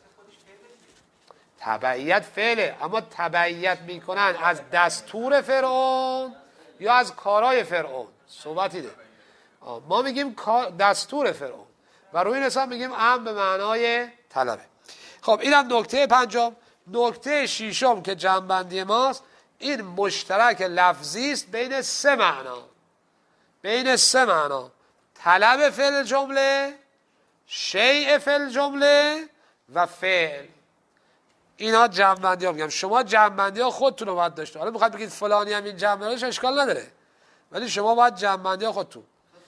تبعیت فعله، اما تبعیت میکنن از دستور فرعون یا از کارهای فرعون، صحبتی ده. ما میگیم دستور فرعون و روی این حساب میگیم امر به معنای طلبه. خب اینم نکته پنجم. نکته ششم که جمع‌بندی ماست، این مشترک لفظی است بین سه معنا، بین سه معنا: طلب فعل جمله، شیء فعل جمله و فعل. اینا جمع‌بندی ها. میگم شما جمع‌بندی ها خودتون رو باید داشته. حالا میخواد بگید فلانی هم این جمع‌بندیش اشکال نداره، ولی شما باید جمع‌بندی ها خودتون.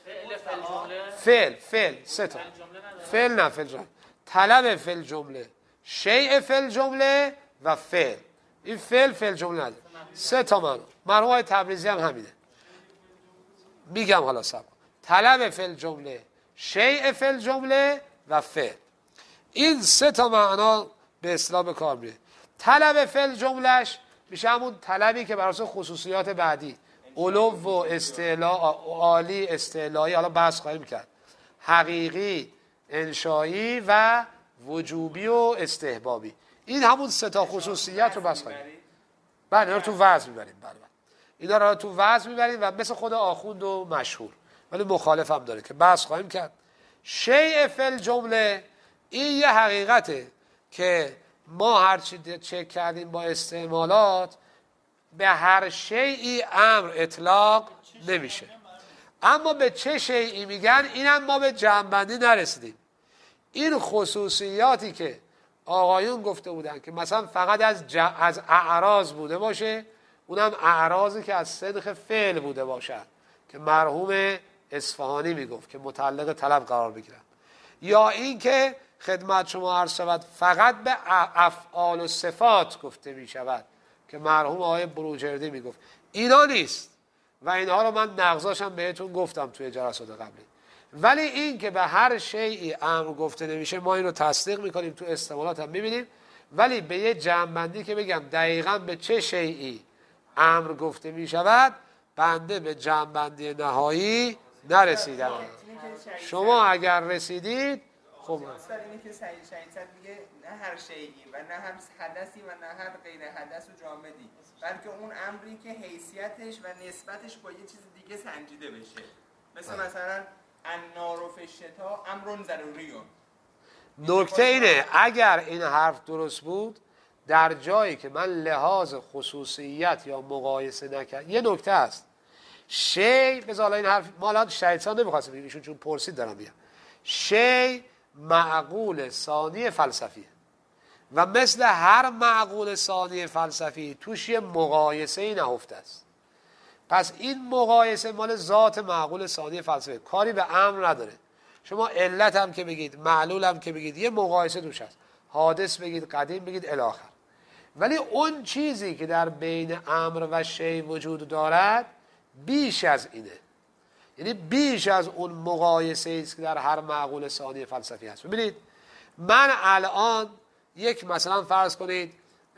فعل فعل سه تا فعل نه فعل جمله، طلب فعل جمله، شیء فعل جمله و فعل. این فعل فعل جمله نداره، سه تا معنا. مرحوم تبریزی هم همینه. میگم حالا صبر. طلب فعل جمله، شیء فعل جمله و فعل، این سه تا معنا به اصطلاح به کار میره. طلب فعل جملهش میشه همون طلبی که بر اساس خصوصیات بعدی، علو و استعلا، عالی، استعلایی، حالا بحث خواهیم کرد، حقیقی، انشایی و وجوبی و استحبابی، این همون سه تا خصوصیت رو بحث خواهیم. بله اینا رو تو وضع میبریم. بله بله اینا رو تو وضع میبریم و مثل خود آخوند و مشهور، ولی مخالف هم داره که بحث خواهیم کرد. شیء فعل جمله، این یه حقیقته که ما هرچی چک کردیم با استعمالات به هر شیئی امر اطلاق نمیشه، اما به چه شیئی میگن اینم ما به جمع‌بندی نرسیدیم. این خصوصیاتی که آقایون گفته بودن که مثلا فقط از ج... از اعراض بوده باشه، اونم اعراضی که از صدق فعل بوده باشن که مرحوم اصفهانی میگفت که متعلق طلب قرار بگیرن، یا این که خدمت شما عرض شود فقط به افعال و صفات گفته می شود که مرحوم آقای بروجردی می گفت، اینا نیست و اینها رو من نقضاشم بهتون گفتم توی جلسات قبلی. ولی این که به هر شیئی امر گفته نمیشه ما این رو تصدیق میکنیم، تو استعمالات هم میبینیم، ولی به یه جمع‌بندی که بگم دقیقاً به چه شیئی امر گفته میشود، بنده به جمع‌بندی نهایی نرسیدم. شما اگر رسیدید خب استاد اینه که سعید شهید صدر میگه نه هر شیئی و نه هم حدثی و نه هر غیر حدث و جامدی، بلکه اون امری که حیثیتش و نسبتش با یه چیز دیگه سنجیده بشه، مثل آه. مثلا النار فی الشتا امر ضروریون. نکته اینه اگر این حرف درست بود در جایی که من لحاظ خصوصیت یا مقایسه نکرد، یه نکته است شی بذار این حرف مالا شهیدسان نمیخواستم بگیم ایشون چون پرسید دارم میگم شی معقول ثانی فلسفیه و مثل هر معقول ثانی فلسفی توش یه مقایسه نهفته است. پس این مقایسه مال ذات معقول ثانی فلسفی، کاری به امر نداره. شما علت هم که بگید، معلول هم که بگید، یه مقایسه توش هست. حادث بگید، قدیم بگید، الی آخر. ولی اون چیزی که در بین امر و شی وجود دارد بیش از اینه، یعنی بیش از اون مقایسه است که در هر معقول ثانی فلسفی هست. ببینید من الان یک مثلا فرض کنید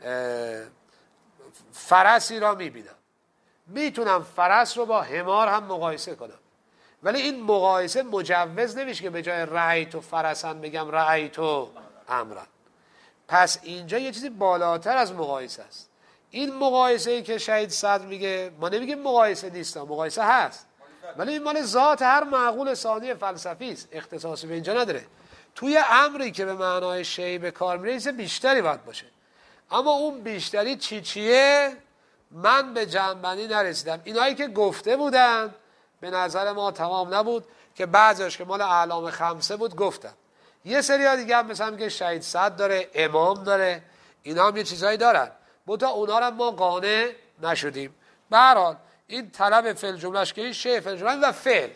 فرسی را میبینم، میتونم فرس رو با حمار هم مقایسه کنم، ولی این مقایسه مجوز نمیشه که به جای رأیت و فرسن بگم رأیت و امرن. پس اینجا یه چیزی بالاتر از مقایسه است. این مقایسه ای که شهید صدر میگه، ما نمیگیم مقایسه نیست، مقایسه هست، ولی این مال ذات هر معقول ثانی فلسفی است، اختصاصی به اینجا نداره. توی امری که به معنای شی به کار میره چیز بیشتری باید باشه، اما اون بیشتری چی چیه من به جنبندی نرسیدم. اینایی که گفته بودن به نظر ما تمام نبود که بعضیش که مال اعلام خمسه بود گفتم. یه سری ها دیگه هم مثلا میگه شهید صدر داره، امام داره، اینا هم یه چیزایی دارن، بودا اونا رو ما قانع نشدیم. به هر حال این طلب فعل جملهش که این شی فعل جمله و فعل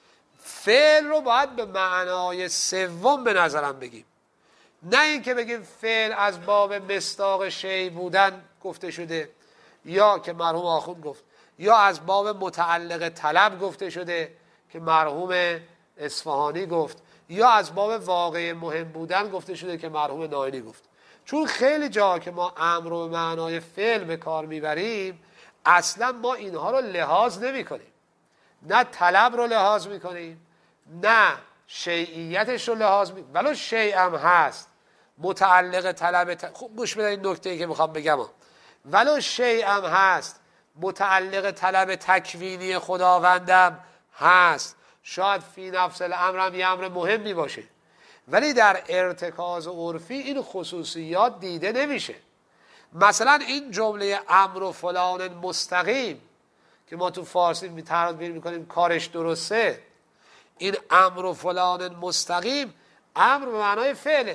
فعل رو باید به معنای سوم به نظرم بگیم، نه اینکه بگیم فعل از باب مصداق شی بودن گفته شده یا که مرحوم آخوند گفت، یا از باب متعلق طلب گفته شده که مرحوم اصفهانی گفت، یا از باب واقع مهم بودن گفته شده که مرحوم ناینی گفت. چون خیلی جا که ما امر رو به معنای فعل به کار میبریم اصلا ما اینها رو لحاظ نمی کنیم، نه طلب رو لحاظ می کنیم نه شیعیتش رو لحاظ می کنیم، ولو شیع هم هست متعلق طلب ت... خوب گوش بدن این نکته که میخوام بگم، ولو شیع هم هست متعلق طلب تکوینی خداوندم هست، شاید فی نفس الامر هم یه امر مهمی باشه، ولی در ارتکاز عرفی این خصوصیات دیده نمیشه. مثلا این جمله امر و فلان مستقیم که ما تو فارسی تعبیر میکنیم کارش درسته، این امر و فلان مستقیم امر به معنای فعله.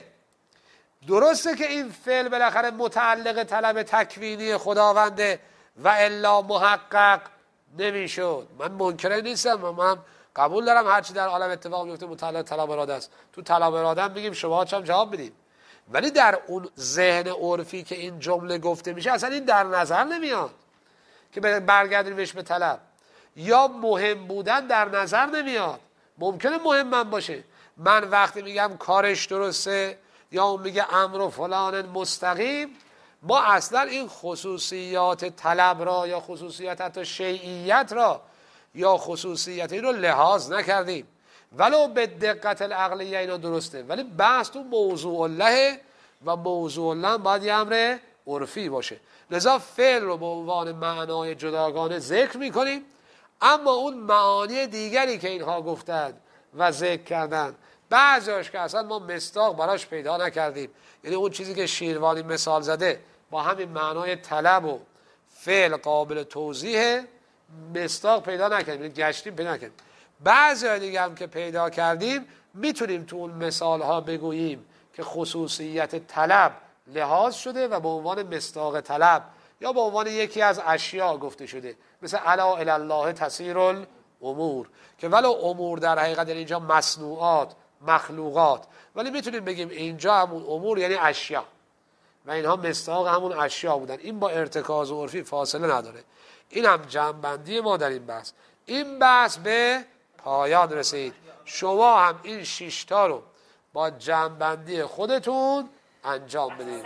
درسته که این فعل بالاخره متعلق طلب تکوینی خداونده و الا محقق نمیشد. من منکر نیستم، من قبول دارم هرچی در عالم اتفاق میفته متعلق طلب اراده است، تو طلب اراده هم بگیم شبهات هم جواب بدیم، ولی در اون ذهن عرفی که این جمله گفته میشه اصلا این در نظر نمیاد که برگردیمش به طلب، یا مهم بودن در نظر نمیاد. ممکنه مهم من باشه، من وقتی میگم کارش درسته یا اون میگه امر و فلان مستقیم، ما اصلا این خصوصیات طلب را یا خصوصیات حتی شیعیت را یا خصوصیت این رو لحاظ نکردیم، ولو به دقت العقلیه اینا درسته، ولی بحث تو موضوع الله و موضوع الله باید یه امر عرفی باشه. لذا فعل رو به عنوان معنای جداگانه ذکر میکنیم، اما اون معانی دیگری که اینها گفتند و ذکر کردند بعضیش که اصلا ما مصداق براش پیدا نکردیم، یعنی اون چیزی که شیروانی مثال زده با همین معنای طلب و فعل قابل توضیح مصداق پیدا نکردیم، یعنی گشتیم پیدا نکردیم. بعضی دیگه هم که پیدا کردیم میتونیم تو اون مثال ها بگوییم که خصوصیت طلب لحاظ شده و به عنوان مصداق طلب یا به عنوان یکی از اشیاء گفته شده، مثل الا الی الله تسیر الامور، که ولو امور در حقیقت یعنی اینجا مصنوعات مخلوقات، ولی میتونیم بگیم اینجا همون امور یعنی اشیاء و اینها مصداق همون اشیاء بودن. این با ارتکاز عرفی فاصله نداره. این هم جنبندی ما در این بحث. این بحث به پایان رسید. شما هم این شش تا رو با جنبندی خودتون انجام بدید.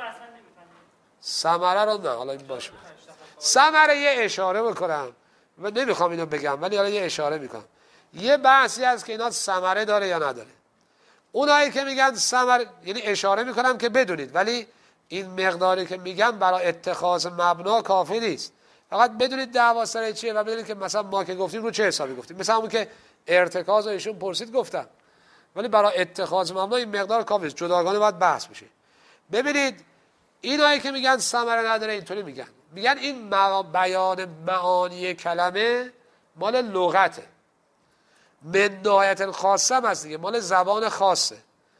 ثمره رو نه، حالا این باشه. ثمره یه اشاره بکنم و نمیخوام اینو بگم، ولی حالا یه اشاره میکنم. یه بحثی هست که اینا ثمره داره یا نداره. اونایی که میگن ثمر، یعنی اشاره میکنم که بدونید، ولی این مقداری که میگم برای اتخاذ مبنا کافی نیست. فقط بدونید دعوا سر چیه و بدونید که مثلا ما که گفتیم رو چه حسابی گفتیم. مثلا اون که ارتکاز ایشون پرسید گفتم، ولی برای اتخاذ مبنا این مقدار کافی نیست، جداگانه باید بحث بشه. ببینید اینایی که میگن ثمره نداره اینطوری میگن، میگن این بیان معانی کلمه مال لغته، من نهایت خاصه هم هست دیگه، مال زبان خاصه،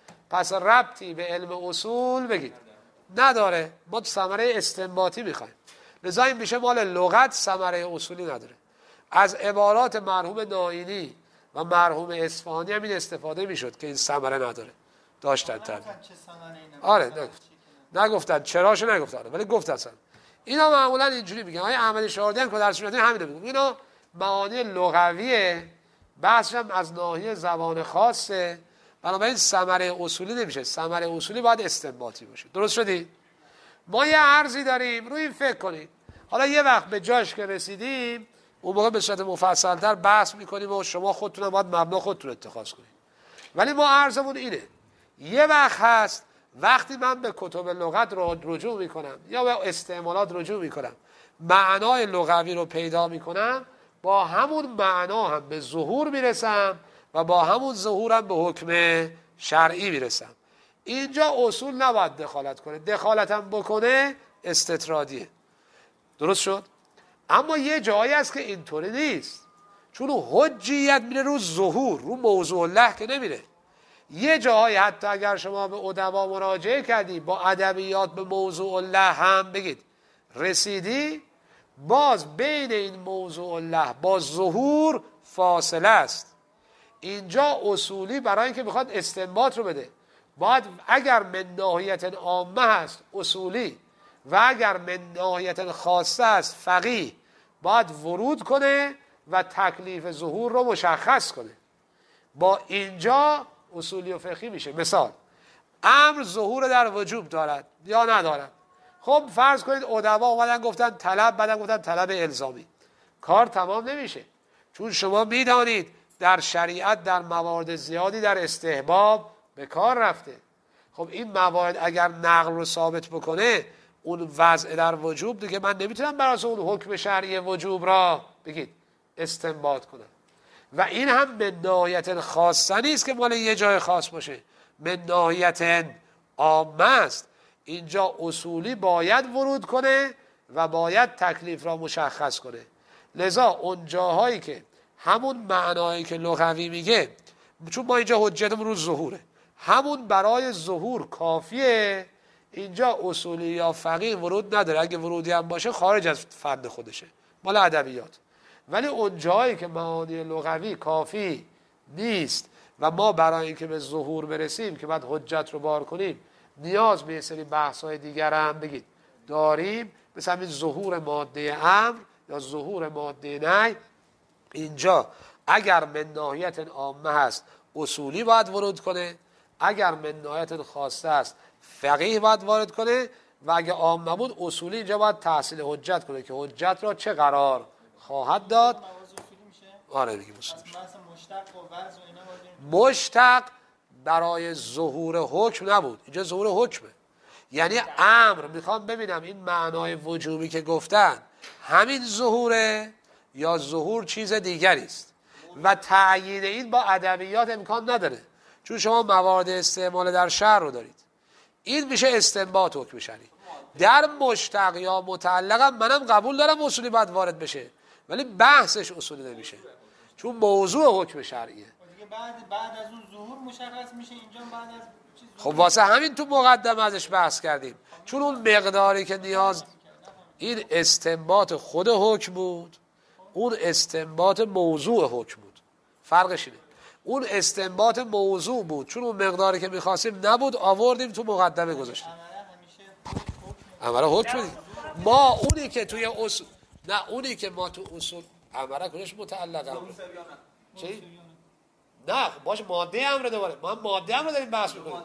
پس ربطی به علم اصول بگید نداره. ما ثمره استنباطی میخوایم، لذا این میشه مال لغت، ثمره اصولی نداره. از عبارات مرحوم نائینی و مرحوم اصفهانی هم این استفاده میشد که این ثمره نداره، داشتن تبیین. آره نگفت نگفتن چراشو نگفتن، ولی گفت اصلا اینا معمولا اینجوری میگن. آقای احمدی شاردی هم که در سنت همینو میگن، اینا معانی لغویه، بحثش هم از ناحیه زبان خاصه، بنابراین ثمره اصولی نمیشه، ثمره اصولی باید استنباطی باشه. درست شدی؟ ما یه عرضی داریم، روی این فکر کنید. حالا یه وقت به جاش که رسیدیم اون موقع به صورت مفصل‌تر بحث میکنیم و شما خودتون باید مبنا خودتون اتخاذ کنید. ولی ما عرضمون اینه، یه وقت هست وقتی من به کتب لغت رجوع میکنم یا به استعمالات رجوع میکنم، معنای لغوی رو پیدا میکنم، با همون معنا هم به ظهور میرسم و با همون ظهور هم به حکم شرعی میرسم. اینجا اصول نباید دخالت کنه، دخالت هم بکنه استطرادیه. درست شد؟ اما یه جایی هست که اینطوری نیست، چون حجیت میره رو ظهور، رو موضوع الله که نمیره. یه جایی حتی اگر شما به ادبا مراجعه کردی، با ادبیات به موضوع الله هم بگید رسیدی، باز بین این موضوع الله با ظهور فاصله است. اینجا اصولی برای اینکه میخواد استنباط رو بده، باید اگر من ناحیت عامه هست اصولی و اگر من ناحیت خاصه است فقیه، باید ورود کنه و تکلیف ظهور رو مشخص کنه. با اینجا اصولی و فقهی میشه. مثال، امر ظهور در وجوب دارد یا ندارد. خب فرض کنید ادبا اومدن گفتن طلب، بعدن گفتن طلب الزامی، کار تمام نمیشه، چون شما میدانید در شریعت در موارد زیادی در استحباب به کار رفته. خب این موارد اگر نقل رو ثابت بکنه، اون وضع در وجوب دیگه من نمیتونم برای اون حکم شرعی وجوب را بگید استنباط کنم. و این هم به نهایت خاصه نیست که مال یه جای خاص باشه، به نهایت عامه است. اینجا اصولی باید ورود کنه و باید تکلیف را مشخص کنه. لذا اون جاهایی که همون معنایی که لغوی میگه، چون ما اینجا حجتمون رو ظهوره، همون برای ظهور کافیه، اینجا اصولی یا فقیه ورود نداره. اگه ورودی هم باشه خارج از فن خودشه، مال ادبیات. ولی اون جایی که معانی لغوی کافی نیست و ما برای اینکه به ظهور برسیم که بعد حجت رو بار کنیم نیاز به یه سری بحث‌های دیگر هم بگید داریم، مثل همین ظهور ماده امر یا ظهور ماده نهی. اینجا اگر من ناحیت عامه هست اصولی باید ورود کنه، اگر من ناحیت خاصه است فقیه باید وارد کنه، و اگر عامه بود اصولی اینجا باید تحصیل حجت کنه که حجت را چه قرار خواهد داد. آره بگیم مشتق برای ظهور حکم نبود، اینجا ظهور حکمه. یعنی امر میخوام ببینم این معنای وجوبی که گفتن همین ظهوره یا ظهور چیز دیگری است، و تعیین این با ادبیات امکان نداره، چون شما موارد استعمال در شرع رو دارید. این میشه استنباط حکم شرعی. در مشتق یا متعلقم منم قبول دارم اصولی باید وارد بشه، ولی بحثش اصولی نمیشه، چون موضوع حکم شرعیه. دیگه بعد بعد از اون ظهور مشخص میشه. اینجا بعد از چیز خب واسه همین تو مقدمه ازش بحث کردیم، چون اون مقداری که نیاز، این استنباط خود حکم بود، اون استنباط موضوع حکم بود. فرقش اینه، اون استنباط موضوع بود، چون اون مقداری که میخواستیم نبود آوردیم تو مقدمه گذاشتیم. امره حکم دید. ما اونی که توی اصول، نه اونی که ما تو اصول امره کنش متعلق هم چی؟ نه باش ماده امر دوباره، ما ماده امر داریم بحث میکنیم.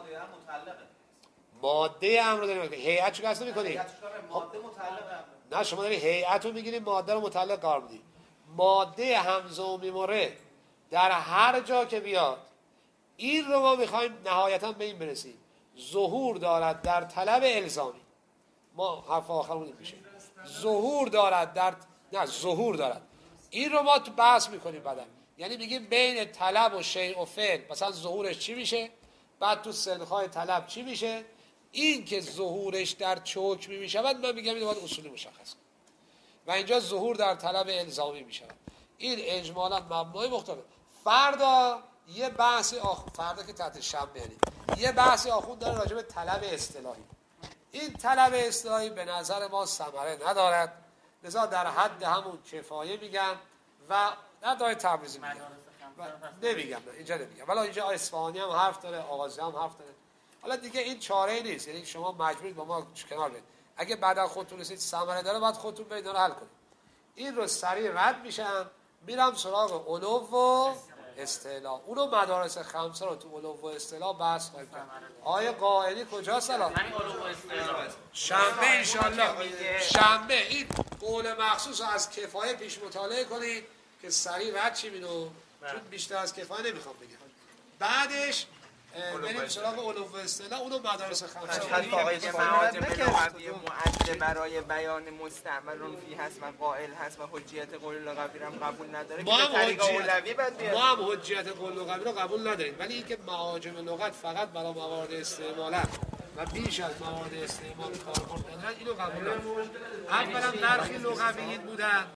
ماده امر داریم، هیئت چه کس نمی‌کنی؟ ماده متعلق نه شما داری هیئت رو میگیریم، ماده رو متعلق قرار میدی. ماده همزه و میموره در هر جا که بیاد این رو ما میخوایم نهایتا به این برسیم ظهور دارد در طلب الزامی. ما حرف آخرمون این میشه ظهور دارد در نه ظهور دارد. این رو ما تو بحث میکنیم بعدا، یعنی میگیم بین طلب و شیء و فعل مثلا ظهورش چی میشه، بعد تو سنخای طلب چی میشه. این که ظهورش در چه حکمی میشود من میگم این باید اصولی مشخص کنیم و اینجا ظهور در طلب الزامی میشود. این اجمالا مبنای مختلف. فردا یه بحث آخوند، فردا که تحت شنبه یعنی یه بحث آخوند داره راجع به طلب اصطلاحی. این طلب اصطلاحی به نظر ما ثمره ندارد، لذا در حد همون کفایه میگم و نه دای تبریزی میگم نمیگم، نه اینجا نمیگم، ولی اینجا اصفهانی هم حرف داره، آغازی هم حرف داره. حالا دیگه این چاره نیست، یعنی شما مجبورید با ما کنار بید. اگه بعدا خودتون رسید ثمره داره باید خودتون برید رو حل کنید. این رو سریع رد میشم میرم سراغ علو و استعلا. اونو مدارس خمسه رو تو علو و استعلا بحث خواهیم کرد. آیه قائلی کجاست الان؟ شنبه انشالله شنبه این قول مخصوص رو از کفایه پیش مطالعه کنید که سریع رد چی اینو، چون بیشتر از کفایه نمیخوام بگم. بعدش بریم سراغ علو و استعلا، اونو مدارس خمسه حتی آقای معاجم لغوی معدل برای بیان مستعمل فی هست و قائل هست و حجیت قول لغوی هم قبول نداره که به طریق اولوی باید بیاد. ما هم حجیت قول لغوی رو قبول نداریم، ولی اینکه معاجم لغت فقط برای موارد استعمالن و بیش از موارد استعمال کاربرد ندارن اینو قبول نداریم. اولا برخی لغویین بودن